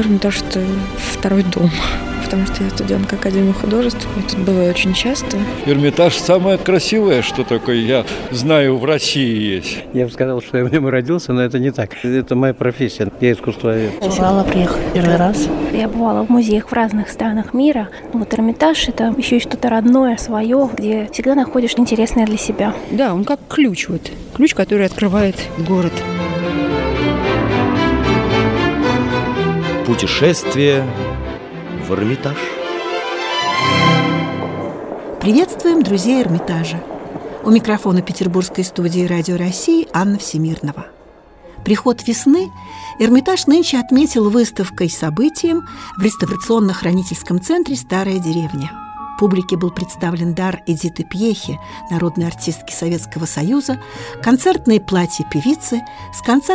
Эрмитаж – это второй дом, потому что я студентка Академии художеств, и тут бываю очень часто. Эрмитаж самое красивое, что такое, я знаю, в России есть. Я бы сказал, что я в нем родился, но это не так. Это моя профессия. Я искусствовед. Урала приехала первый раз. Я бывала в музеях в разных странах мира. Вот Эрмитаж – это еще и что-то родное, свое, где всегда находишь интересное для себя. Да, он как ключ, ключ, который открывает город. Путешествие в Эрмитаж. Приветствуем друзей Эрмитажа. У микрофона петербургской студии «Радио России» Анна Всемирнова. Приход весны Эрмитаж нынче отметил выставкой событием в реставрационно-хранительском центре «Старая деревня». Публике был представлен дар Эдиты Пьехи, народной артистки Советского Союза, концертные платья певицы с конца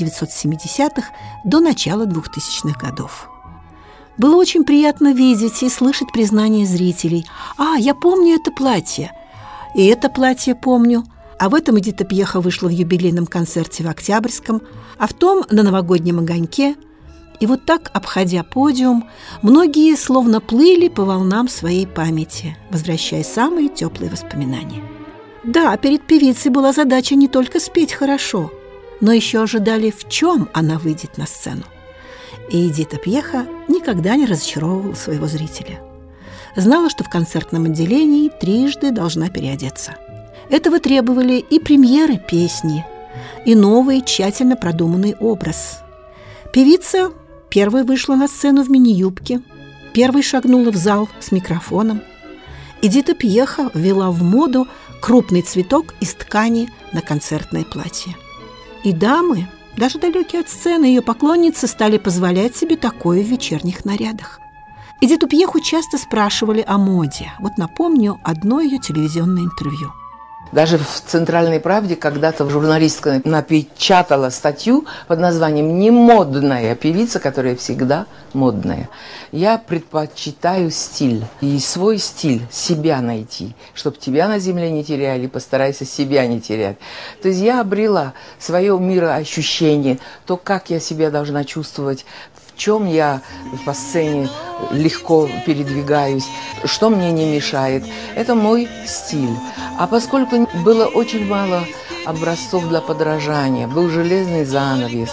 1970-х до начала 2000-х годов. Было очень приятно видеть и слышать признание зрителей. Я помню это платье. И это платье помню. А в этом Эдита Пьеха вышла в юбилейном концерте в Октябрьском, а в том на новогоднем огоньке. И вот так, обходя подиум, многие словно плыли по волнам своей памяти, возвращая самые теплые воспоминания. Да, перед певицей была задача не только спеть хорошо, но еще ожидали, в чем она выйдет на сцену. И Эдита Пьеха никогда не разочаровывала своего зрителя. Знала, что в концертном отделении трижды должна переодеться. Этого требовали и премьеры песни, и новый тщательно продуманный образ. Певица первой вышла на сцену в мини-юбке, первой шагнула в зал с микрофоном. Эдита Пьеха ввела в моду крупный цветок из ткани на концертное платье. И дамы, даже далекие от сцены, ее поклонницы стали позволять себе такое в вечерних нарядах. Эдиту Пьеху часто спрашивали о моде. Вот напомню одно ее телевизионное интервью. Даже в «Центральной правде» когда-то журналистка напечатала статью под названием «Немодная певица, которая всегда модная». Я предпочитаю стиль. И свой стиль, себя найти. Чтобы тебя на земле не теряли, постарайся себя не терять. То есть я обрела свое мироощущение, то, как я себя должна чувствовать, в чем я по сцене легко передвигаюсь, что мне не мешает. Это мой стиль. А поскольку было очень мало образцов для подражания, был железный занавес,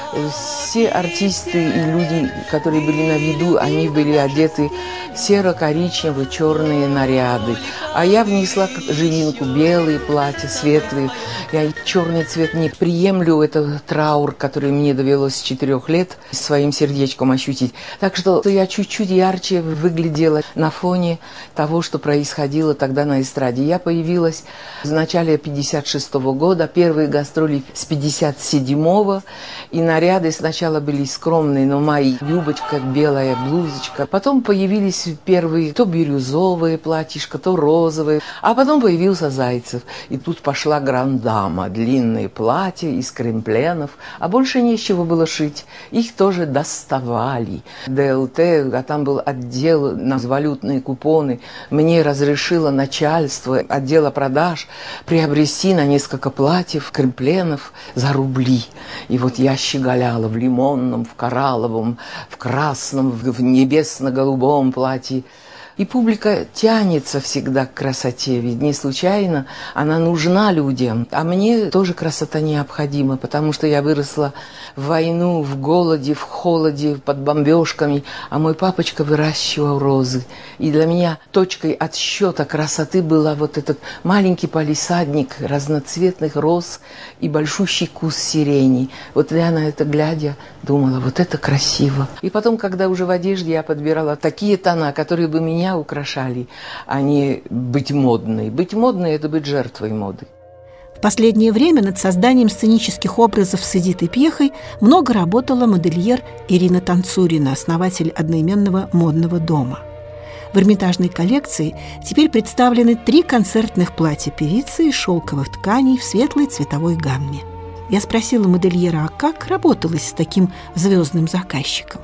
все артисты и люди, которые были на виду, они были одеты в серо-коричневые, черные наряды. А я внесла живинку, белые платья, светлые. Я черный цвет не приемлю, это траур, который мне довелось с 4 лет своим сердечком ощутить. Так что я чуть-чуть ярче выглядела на фоне того, что происходило тогда на эстраде. Я появилась в начале 1956 года, первые гастроли с 1957, и наряды сначала были скромные, но мои. Юбочка, белая блузочка. Потом появились первые то бирюзовые платьишко, то розовые. А потом появился Зайцев. И тут пошла грандама. Длинные платья из кремпленов. А больше нечего было шить. Их тоже доставали. ДЛТ, а там был отдел на валютные купоны. Мне разрешило начальство отдела продаж приобрести на несколько платьев кремпленов за рубли. И вот я щеголяла в лимонном, в коралловом, в красном, в небесно-голубом платье. И публика тянется всегда к красоте, ведь не случайно она нужна людям. А мне тоже красота необходима, потому что я выросла в войну, в голоде, в холоде, под бомбежками, а мой папочка выращивал розы. И для меня точкой отсчета красоты была вот этот маленький палисадник разноцветных роз и большущий куст сирени. Вот я на это глядя думала, вот это красиво. И потом, когда уже в одежде я подбирала такие тона, которые бы меня украшали, а не быть модной. Быть модной – это быть жертвой моды. В последнее время над созданием сценических образов с Эдитой Пьехой много работала модельер Ирина Танцурина, основатель одноименного модного дома. В Эрмитажной коллекции теперь представлены 3 концертных платья певицы из шелковых тканей в светлой цветовой гамме. Я спросила модельера, а как работалось с таким звездным заказчиком?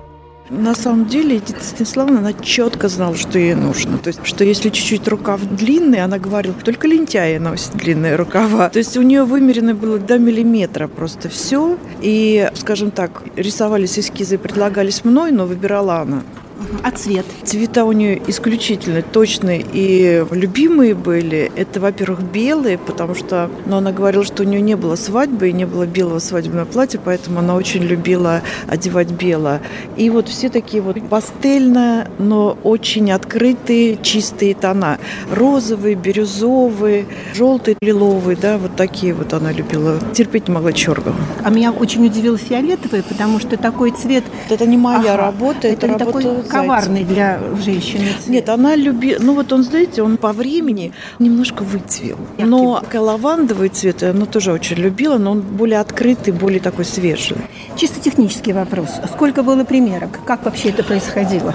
На самом деле Эдита Станиславовна, она четко знала, что ей нужно. То есть, что если чуть-чуть рукав длинный, она говорила, только лентяи носят длинные рукава. То есть у нее вымерено было до миллиметра просто все. И, скажем так, рисовались эскизы, предлагались мной, но выбирала она. А цвет? Цвета у нее исключительно точные и любимые были. Это, во-первых, белые, потому что она говорила, что у нее не было свадьбы и не было белого свадебного платья, поэтому она очень любила одевать белое. И вот все такие вот пастельные, но очень открытые, чистые тона. Розовые, бирюзовые, желтые, лиловые, да, вот такие вот она любила. Терпеть не могла черного. А меня очень удивил фиолетовый, потому что такой цвет... Это не моя работа, это работа такой коварный для женщины цвет. Нет, она любила... Ну вот он, знаете, он по времени немножко выцвел. Но лавандовый цвет она тоже очень любила, но он более открытый, более такой свежий. Чисто технический вопрос. Сколько было примерок? Как вообще это происходило?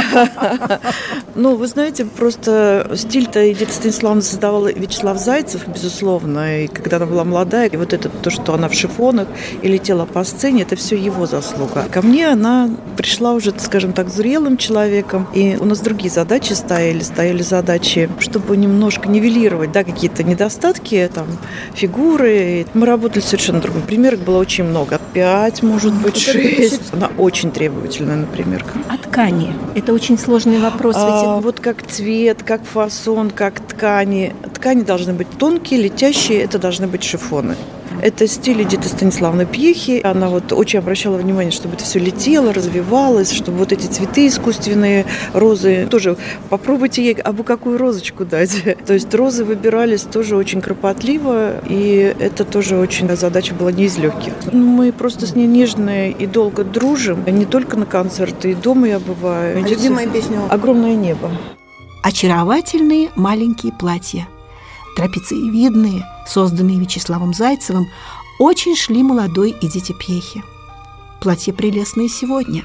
Ну, вы знаете, просто стиль-то Эдита Станиславовна создавала Вячеслав Зайцев, безусловно. И когда она была молодая, и вот это то, что она в шифонах и летела по сцене, это все его заслуга. Ко мне она пришла уже, скажем так, зрелым человеком. И у нас другие задачи стояли задачи, чтобы немножко нивелировать, да, какие-то недостатки, там, фигуры. Мы работали совершенно другим. Примерок было очень много. 5, может быть, 6. Она очень требовательная на примерках. А ткани? Это очень сложный вопрос. Вот как цвет, как фасон, как ткани. Ткани должны быть тонкие, летящие, это должны быть шифоны. Это стиль Эдиты Станиславовны Пьехи. Она вот очень обращала внимание, чтобы это все летело, развивалось, чтобы вот эти цветы искусственные, розы, тоже попробуйте ей абы какую розочку дать. То есть розы выбирались тоже очень кропотливо, и это тоже очень задача была не из легких. Мы просто с ней нежно и долго дружим, не только на концерты, и дома я бываю. Любимая песня? «Огромное небо». Очаровательные маленькие платья, трапециевидные, созданные Вячеславом Зайцевым, очень шли молодой Эдите Пьехе. Платье прелестное сегодня.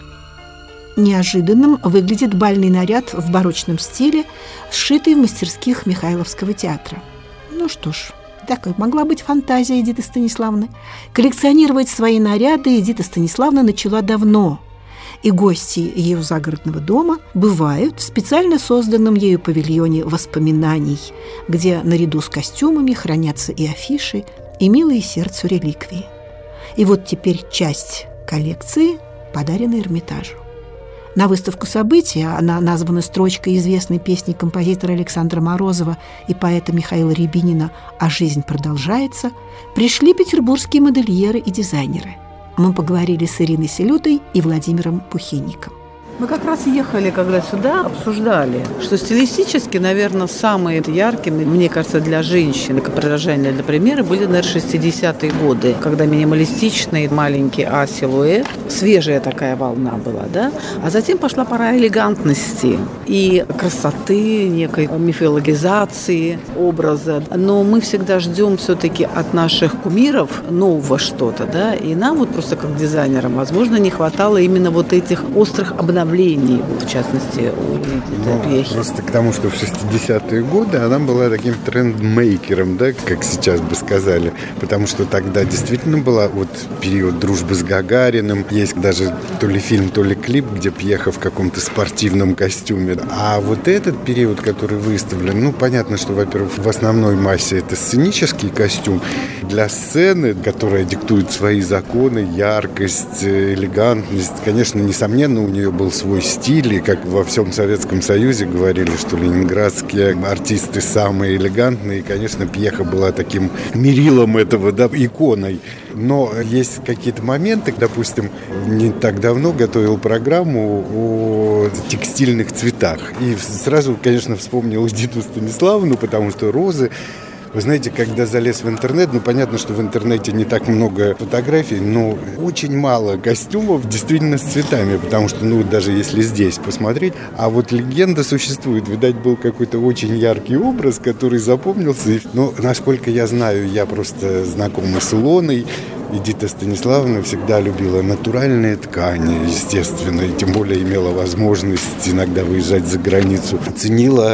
Неожиданным выглядит бальный наряд в барочном стиле, сшитый в мастерских Михайловского театра. Ну что ж, такой могла быть фантазия Эдиты Станиславны. Коллекционировать свои наряды Эдита Станиславна начала давно. И гости ее загородного дома бывают в специально созданном ею павильоне воспоминаний, где наряду с костюмами хранятся и афиши, и милые сердцу реликвии. И вот теперь часть коллекции подарена Эрмитажу. На выставку «События», она названа строчкой известной песни композитора Александра Морозова и поэта Михаила Рябинина «А жизнь продолжается», пришли петербургские модельеры и дизайнеры. Мы поговорили с Ириной Селютой и Владимиром Пухинником. Мы как раз ехали, когда сюда, обсуждали, что стилистически, наверное, самые яркие, мне кажется, для женщин, как подражание для примера, были, наверное, 60-е годы, когда минималистичный маленький А-силуэт, свежая такая волна была, да? А затем пошла пора элегантности и красоты, некой мифологизации образа. Но мы всегда ждем все-таки от наших кумиров нового что-то, да? И нам вот просто как дизайнерам, возможно, не хватало именно вот этих острых обновлений, в частности, у Эдиты Пьехи. Просто к тому, что в 60-е годы она была таким трендмейкером, да, как сейчас бы сказали, потому что тогда действительно была вот период дружбы с Гагариным, есть даже то ли фильм, то ли клип, где Пьеха в каком-то спортивном костюме. А вот этот период, который выставлен, ну, понятно, что, во-первых, в основной массе это сценический костюм. Для сцены, которая диктует свои законы, яркость, элегантность, конечно, несомненно, у нее был свой стиль, и как во всем Советском Союзе говорили, что ленинградские артисты самые элегантные, и, конечно, Пьеха была таким мерилом этого, да, иконой. Но есть какие-то моменты, допустим, не так давно готовил программу о текстильных цветах, и сразу, конечно, вспомнил Эдиту Станиславовну, потому что розы. Вы знаете, когда залез в интернет, ну, понятно, что в интернете не так много фотографий, но очень мало костюмов действительно с цветами, потому что, ну, даже если здесь посмотреть, а вот легенда существует. Видать, был какой-то очень яркий образ, который запомнился. Но, насколько я знаю, я просто знакомый с Илоной, Эдита Станиславовна всегда любила натуральные ткани, естественно, и тем более имела возможность иногда выезжать за границу. Ценила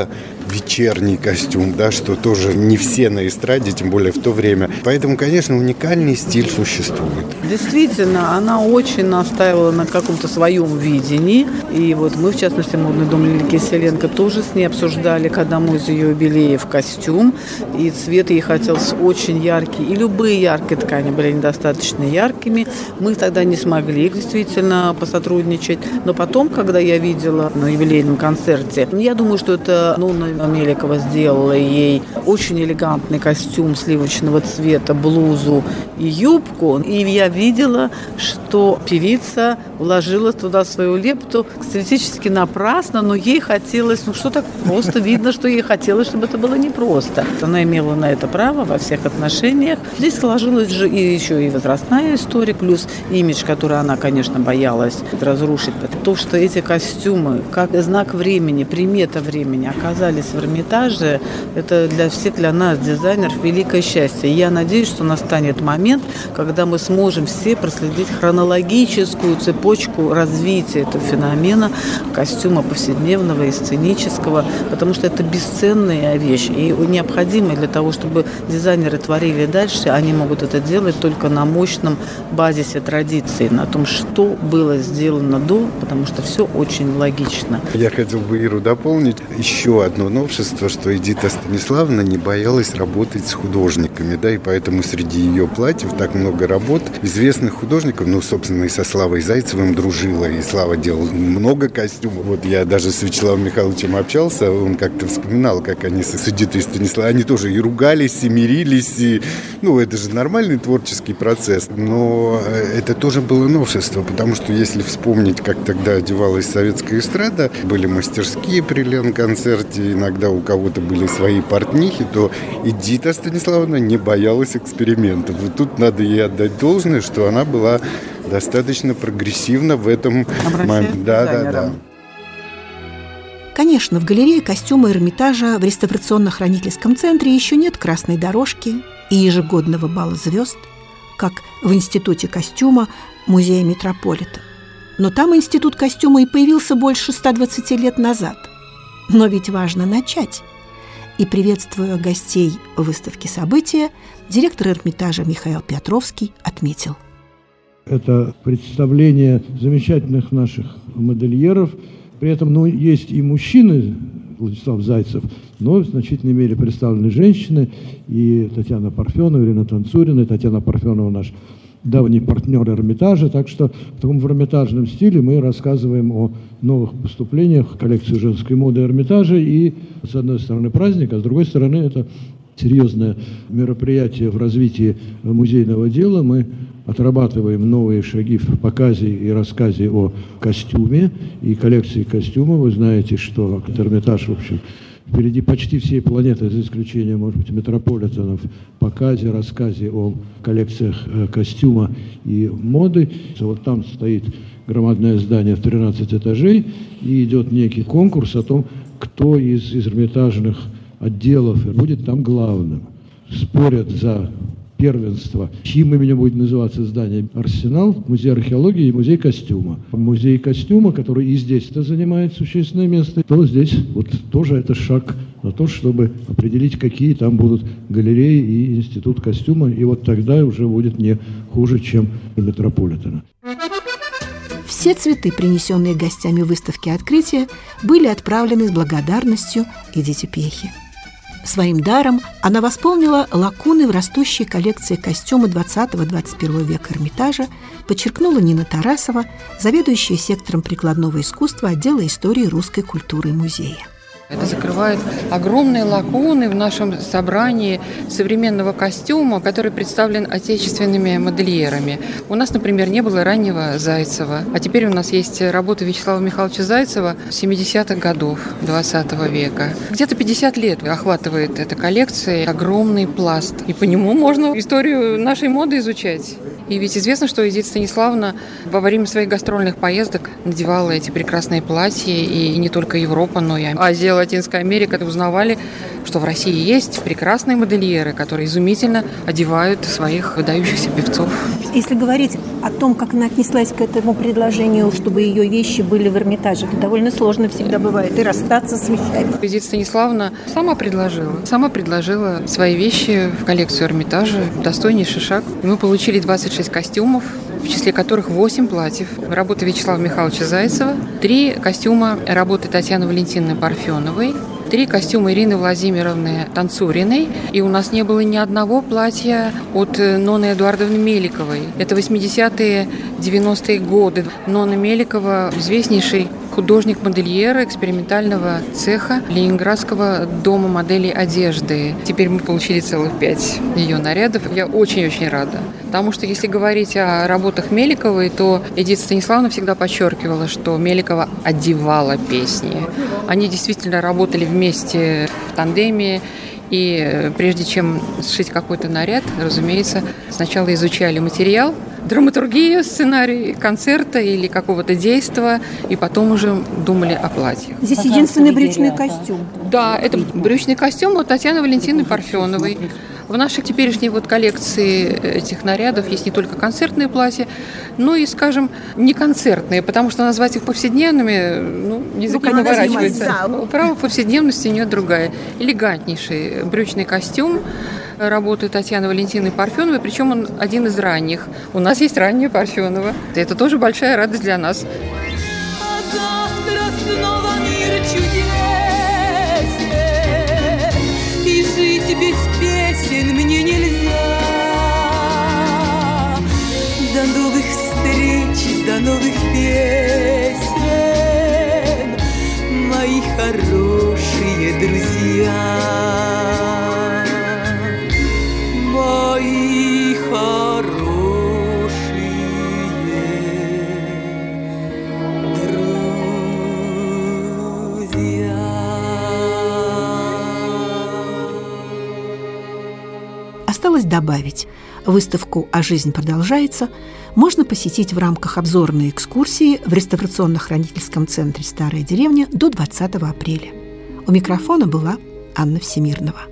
вечерний костюм, да, что тоже не все на эстраде, тем более в то время. Поэтому, конечно, уникальный стиль существует. Действительно, она очень настаивала на каком-то своем видении. И вот мы, в частности, модный дом Лилии Киселенко тоже с ней обсуждали, когда мы из ее юбилеев костюм. И цвет ей хотелось очень яркий. И любые яркие ткани были недостаточно яркими. Мы тогда не смогли действительно посотрудничать. Но потом, когда я видела на юбилейном концерте, я думаю, что это Нонна Меликова сделала ей очень элегантный костюм сливочного цвета, блузу и юбку. И я видела, что певица вложила туда свою лепту стилистически напрасно, но ей хотелось, что так просто видно, что ей хотелось, чтобы это было непросто. Она имела на это право во всех отношениях. Здесь сложилась же и еще и возрастная история, плюс имидж, который она, конечно, боялась разрушить. То, что эти костюмы, как знак времени, примета времени, оказались в Эрмитаже, это для всех, для нас, дизайнеров, великое счастье. И я надеюсь, что настанет момент, когда мы сможем все проследить хронологическую цепочку развития этого феномена костюма повседневного и сценического, потому что это бесценная вещь и необходимая для того, чтобы дизайнеры творили дальше, они могут это делать только на мощном базисе традиций, на том, что было сделано до, потому что все очень логично. Я хотел бы Иру дополнить. Еще одно новшество, что Эдита Станиславовна не боялась работать с художниками, да, и поэтому среди ее платьев так много работ известных художников, собственно, и со Славой Зайцевым дружила, и Слава делал много костюмов. Вот я даже с Вячеславом Михайловичем общался, он как-то вспоминал, как они с Эдитой Станиславовной, они тоже и ругались, и мирились, и, это же нормальный творческий процесс, но это тоже было новшество, потому что если вспомнить, как тогда одевалась советская эстрада, были мастерские при Ленконцерте, иногда у кого-то были свои портнихи, то Эдита Станиславовна не боялась экспериментов. Вот тут надо ей отдать должное, что она была достаточно прогрессивна в этом моменте. Да. Конечно, в галерее костюма Эрмитажа в реставрационно-хранительском центре еще нет красной дорожки и ежегодного бала звезд, как в Институте костюма Музея Метрополита. Но там Институт костюма и появился больше 120 лет назад. Но ведь важно начать. И, приветствуя гостей выставки «События», директор Эрмитажа Михаил Петровский отметил. Это представление замечательных наших модельеров. При этом, есть и мужчины, Владислав Зайцев, но в значительной мере представлены женщины. И Татьяна Парфенова, Ирина Танцурина, и Татьяна Парфенова наш давний партнер Эрмитажа. Так что в таком эрмитажном стиле мы рассказываем о новых поступлениях в коллекцию женской моды Эрмитажа. И, с одной стороны, праздник, а с другой стороны, это серьезное мероприятие в развитии музейного дела. Мы отрабатываем новые шаги в показе и рассказе о костюме и коллекции костюма. Вы знаете, что Эрмитаж, в общем, впереди почти всей планеты, за исключением, может быть, метрополитенов, в показе, рассказе о коллекциях костюма и моды. Вот там стоит громадное здание в 13 этажей, и идет некий конкурс о том, кто из эрмитажных отделов будет там главным. Спорят за первенство, чьим именем будет называться здание «Арсенал», Музей археологии и Музей костюма. Музей костюма, который и здесь-то занимает существенное место, то здесь вот тоже это шаг на то, чтобы определить, какие там будут галереи и Институт костюма, и вот тогда уже будет не хуже, чем у Метрополитена. Все цветы, принесенные гостями выставки открытия, были отправлены с благодарностью Эдите Пьехи. Своим даром она восполнила лакуны в растущей коллекции костюма 20-21 века Эрмитажа, подчеркнула Нина Тарасова, заведующая сектором прикладного искусства отдела истории русской культуры музея. Это закрывает огромные лакуны в нашем собрании современного костюма, который представлен отечественными модельерами. У нас, например, не было раннего Зайцева, а теперь у нас есть работа Вячеслава Михайловича Зайцева 70-х годов 20 века. Где-то 50 лет охватывает эта коллекция, огромный пласт. И по нему можно историю нашей моды изучать. И ведь известно, что Эдита Станиславовна во время своих гастрольных поездок надевала эти прекрасные платья, и не только Европа, но и Азия, Латинская Америка узнавали, что в России есть прекрасные модельеры, которые изумительно одевают своих выдающихся певцов. Если говорить о том, как она отнеслась к этому предложению, чтобы ее вещи были в Эрмитаже, это довольно сложно всегда бывает, и расстаться с вещами. Эдита Станиславовна сама предложила свои вещи в коллекцию Эрмитажа. Достойнейший шаг. Мы получили 26 костюмов, в числе которых 8 платьев. Работа Вячеслава Михайловича Зайцева, 3 костюма работы Татьяны Валентиновны Парфеновой, 3 костюма Ирины Владимировны Танцуриной. И у нас не было ни одного платья от Нонны Эдуардовны Меликовой. Это 80-е, 90-е годы. Нонна Меликова – известнейший художник-модельер экспериментального цеха Ленинградского дома моделей одежды. Теперь мы получили целых 5 ее нарядов. Я очень-очень рада. Потому что если говорить о работах Меликовой, то Эдита Станиславовна всегда подчеркивала, что Меликова одевала песни. Они действительно работали вместе в тандеме. И прежде чем сшить какой-то наряд, разумеется, сначала изучали материал, драматургию, сценарий концерта или какого-то действия, и потом уже думали о платьях. Здесь единственный брючный костюм. Да, это брючный костюм от Татьяны Валентиновны Парфеновой. В нашей теперешней коллекции этих нарядов есть не только концертные платья, но и, скажем, не концертные, потому что назвать их повседневными, язык не поворачивается. Право повседневности у нее другая. Элегантнейший брючный костюм работы Татьяны Валентиновны Парфеновой, причем он один из ранних. У нас есть ранняя Парфенова. Это тоже большая радость для нас. И жить без песен мне нельзя. До новых встреч, до новых песен, мои хорошие друзья, мои хорошие друзья. Осталось добавить, выставку «А жизнь продолжается» можно посетить в рамках обзорной экскурсии в реставрационно-хранительском центре «Старая деревня» до 20 апреля. У микрофона была Анна Всемирнова.